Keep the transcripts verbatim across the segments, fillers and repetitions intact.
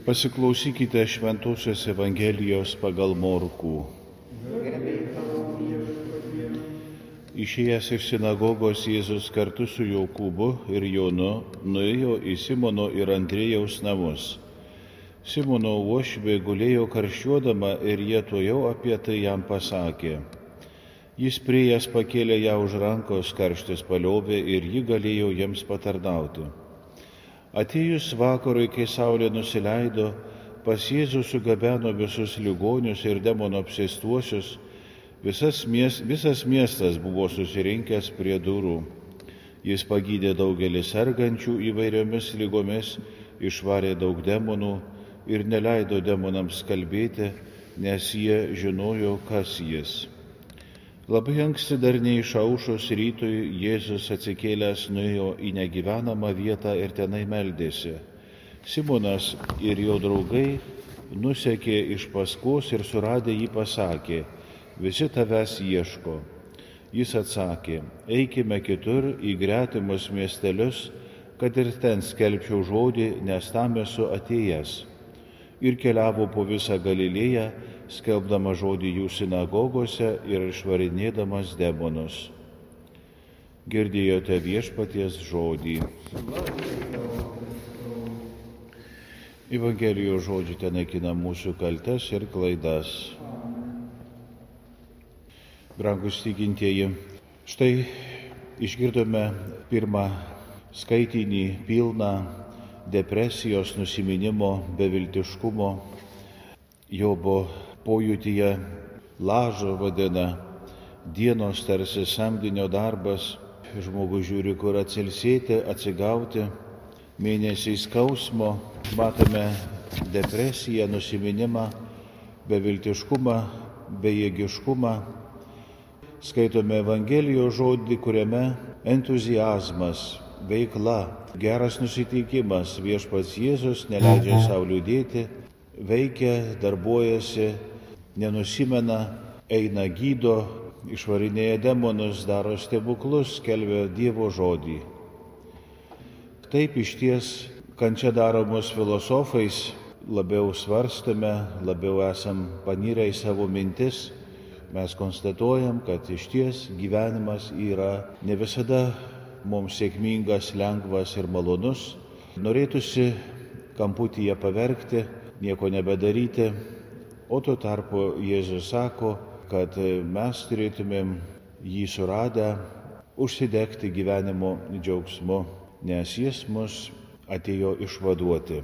Pasiklausykite Šventosios Evangelijos pagal Morkų. Išėjęs iš sinagogos Jėzus kartu su Jokūbu ir Jonu nuėjo į Simono ir Andriejaus namus. Simono uošvė gulėjo karščiuodama ir jie tuojau apie tai jam pasakė. Jis priėjęs pakėlė ją už rankos, karštis paliovė ir ji galėjo jiems patarnauti. Atėjus vakarui, kai saulė nusileido, pas Jėzų sugabeno visus ligonius ir demono apsėstuosius. Visas, mies, visas miestas buvo susirinkęs prie durų. Jis pagydė daugelį sergančių įvairiomis lygomis, išvarė daug demonų ir neleido demonams kalbėti, nes jie žinojo, kas jis. Labai anksti dar neišaušus rytui Jėzus atsikėlęs nuėjo į negyvenamą vietą ir tenai meldėsi. Simonas ir jo draugai nusekė iš paskos ir suradę jį pasakė: visi tavęs ieško. Jis atsakė: eikime kitur į gretimus miestelius, kad ir ten skelbčiau žodį, nes tam esu atėjęs. Ir keliavo po visą Galilėją, skelbdama žodį jų sinagogose ir išvarinėdamas demonus. Girdėjote Viešpaties žodį. Evangelijos žodžiai tenaikina mūsų kaltes ir klaidas. Brangus tikintieji, štai išgirdome pirmą skaitinį pilną depresijos, nusiminimo, beviltiškumo. Jobo pojūtyje lažo vadina, dienos tarsi samdinio darbas, žmogus žiūri, kur atsilsėti, atsigauti, mėnesiai skausmo, matome depresiją, nusiminimą, beviltiškumą, bejėgiškumą. Skaitome Evangelijos žodį, kuriame entuziazmas, veikla, geras nusiteikimas, viešpats Jėzus neleidžia sau liūdėti, veikia, darbuojasi, nenusimena, eina gydo, išvarinėja demonus, daro stebuklus, skelbia Dievo žodį. Taip išties kančia daromos filosofais, labiau svarstome, labiau esam panirę į savo mintis. Mes konstatuojam, kad išties gyvenimas yra ne visada mums sėkmingas, lengvas ir malonus. Norėtųsi kamputyje paverkti, nieko nebedaryti, o tuo tarpu Jėzus sako, kad mes turėtumėm jį suradę užsidegti gyvenimo džiaugsmu, nes jis mus atėjo išvaduoti.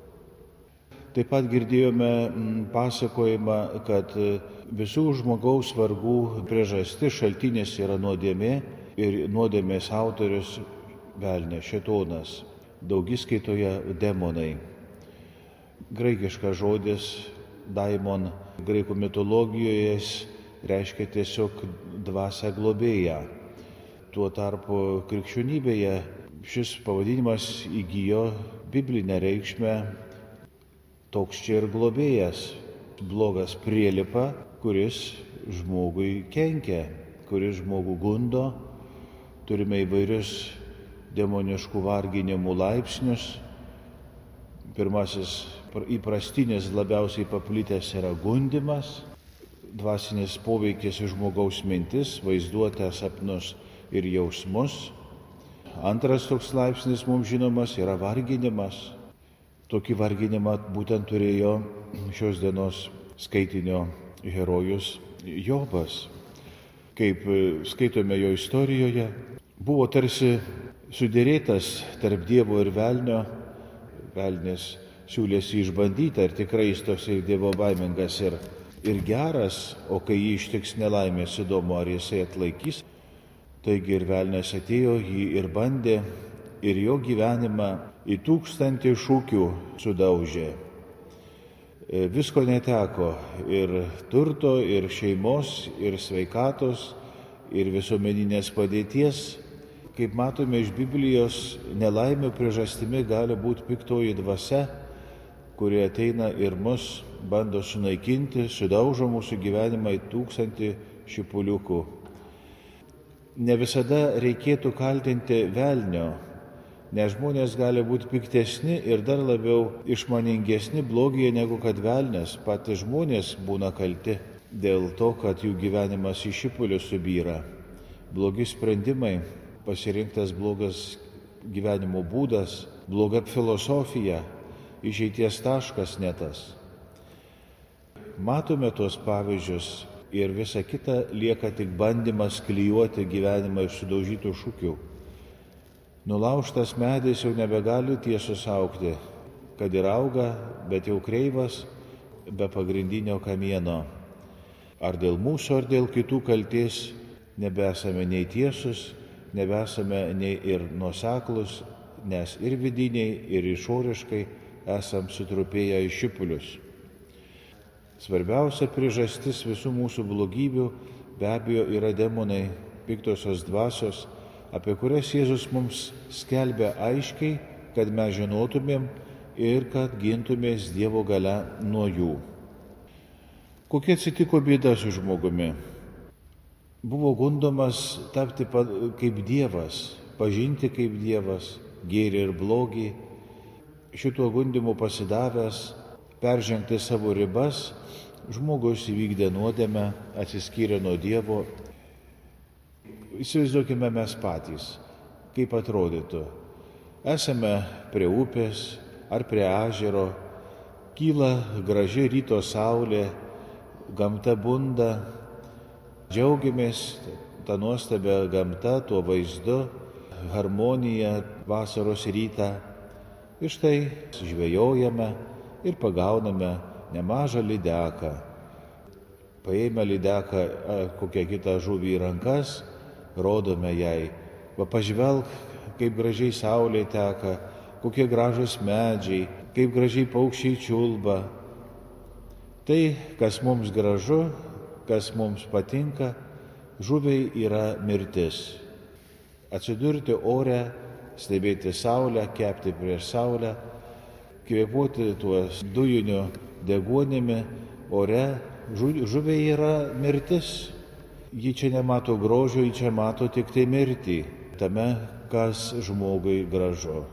Taip pat girdėjome pasakojimą, kad visų žmogaus vargų priežastis, šaltinis yra nuodėmė ir nuodėmės autorius velnias, šėtonas, daugiskaitoje demonai. Graikiškas žodis daimon graikų mitologijoje reiškia tiesiog dvasią globėją. Tuo tarpu krikščionybėje šis pavadinimas įgijo biblinę reikšmę. Toks čia ir globėjas, blogas prielipa, kuris žmogui kenkia, kuris žmogų gundo. Turime įvairius demoniškų varginimų laipsnius. Pirmasis įprastinis labiausiai paplitęs yra gundymas, dvasinis poveikis į žmogaus mintis, vaizduotę, sapnus ir jausmus. Antras toks laipsnis mums žinomas yra varginimas. Tokį varginimą būtent turėjo šios dienos skaitinio herojus Jobas. Kaip skaitome jo istorijoje, buvo tarsi sudėrėtas tarp Dievo ir velnio. Velnis siūlėsi išbandyti, ar tikrai jis toksai Dievo baimingas ir, ir geras, o kai jį ištiks nelaimės, įdomu, ar jisai atlaikys. Taigi ir velnias atėjo, jį ir bandė, ir jo gyvenimą į tūkstantį šūkių sudaužė. Visko neteko, ir turto, ir šeimos, ir sveikatos, ir visuomeninės padėties. Kaip matome iš Biblijos, nelaimė priežastimi gali būti piktoji dvasia, kuri ateina ir mus bando sunaikinti, sudaužo mūsų gyvenimą į tūkstantį šipuliukų. Ne visada reikėtų kaltinti velnio, nes žmonės gali būti piktesni ir dar labiau išmaningesni blogyje negu kad velnias. Patys žmonės būna kalti dėl to, kad jų gyvenimas į šipulius subyra. Blogi sprendimai, pasirinktas blogas gyvenimo būdas, bloga filosofija, išeities taškas netas. Matome tuos pavyzdžius ir visa kita lieka tik bandymas klijuoti gyvenimą iš sudaužytų šūkių. Nulaužtas medis jau nebegali tiesus augti, kad ir auga, bet jau kreivas, be pagrindinio kamieno. Ar dėl mūsų, ar dėl kitų kaltės nebesame nei tiesus, nebesame nei ir nuoseklus, nes ir vidiniai, ir išoriškai esam sutrupėję į šipulius. Svarbiausia priežastis visų mūsų blogybių be abejo yra demonai, piktosios dvasios, apie kurias Jėzus mums skelbia aiškiai, kad mes žinotumėm ir kad gintumės Dievo galia nuo jų. Kokia atsitiko bėda su žmogumi? Buvo gundomas tapti kaip Dievas, pažinti kaip Dievas, gėrį ir blogį, šituo gundymu pasidavęs, peržengti savo ribas, žmogus įvykdė nuodėmę, atsiskyrė nuo Dievo. Įsivaizduokime mes patys, kaip atrodytų. Esame prie upės ar prie ežero, kyla graži ryto saulė, gamta bunda, džiaugiamės tą nuostabią gamtą, tuo vaizdu, harmoniją vasaros rytą. Ir štai žvejojame ir pagauname nemažą lydeką. Paėmę lydeką kokią kitą žuvį į rankas, rodome jai. Va pažvelk, kaip gražiai saulė teka, kokie gražus medžiai, kaip gražiai paukščiai čiulba. Tai, kas mums gražu, kas mums patinka, žuviai yra mirtis. Atsidurti ore, stebėti saulę, kepti prieš saulę, kvėpuoti tuos dujiniu deguonimi ore, žuviai yra mirtis. Ji čia nemato grožio, ji čia mato tik tai mirtį, tame, kas žmogui gražu.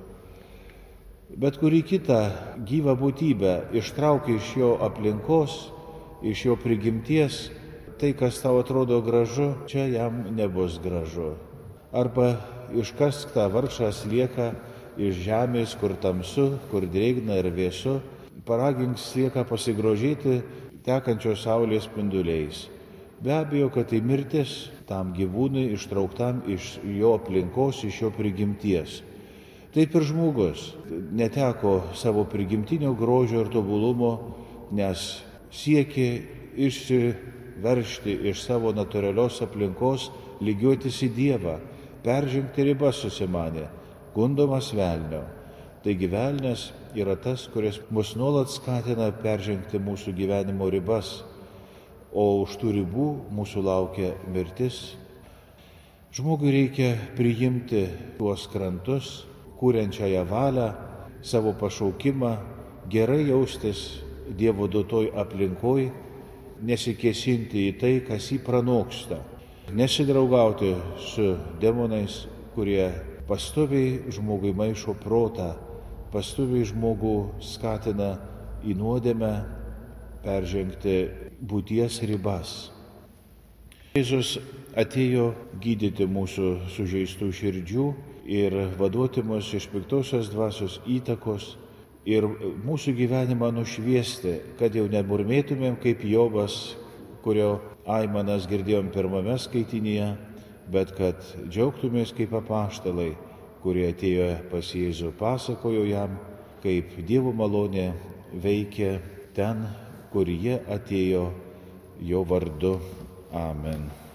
Bet kurį kitą gyvą būtybę ištraukia iš jo aplinkos, iš jo prigimties, tai, kas tau atrodo gražu, čia jam nebus gražu. Arba iškask tą vargšą slieką iš žemės, kur tamsu, kur drėgna ir vėsu, paragink slieką pasigrožėti tekančios saulės spinduliais. Be abejo, kad tai mirtis tam gyvūnui ištrauktam iš jo aplinkos, iš jo prigimties. Taip ir žmogus neteko savo prigimtinio grožio ir tobulumo, nes siekė išsiveržti iš savo natūralios aplinkos, lygiuotis į Dievą, peržengti ribas susimanė, gundomas velnio. Taigi velnias yra tas, kuris mus nuolat skatina peržengti mūsų gyvenimo ribas, o už tų ribų mūsų laukia mirtis. Žmogui reikia priimti tuos krantus, kūrenčiąją valią, savo pašaukimą, gerai jaustis Dievo duotoj aplinkoj, nesikėsinti į tai, kas jį pranoksta, nesidraugauti su demonais, kurie pastoviai žmogui maišo protą, pastoviai žmogų skatina į nuodėmę peržengti būties ribas. Jėzus atėjo gydyti mūsų sužeistų širdžių ir vaduoti mus iš piktosios dvasios įtakos ir mūsų gyvenimą nušviesti, kad jau nemurmėtumėm kaip Jobas, kurio aimanas girdėjom pirmame skaitinyje, bet kad džiaugtumės kaip apaštalai, kurie atėjo pas Jėzų, pasakojo jam, kaip Dievo malonė veikia ten, kur jie atėjo jo vardu. Amen.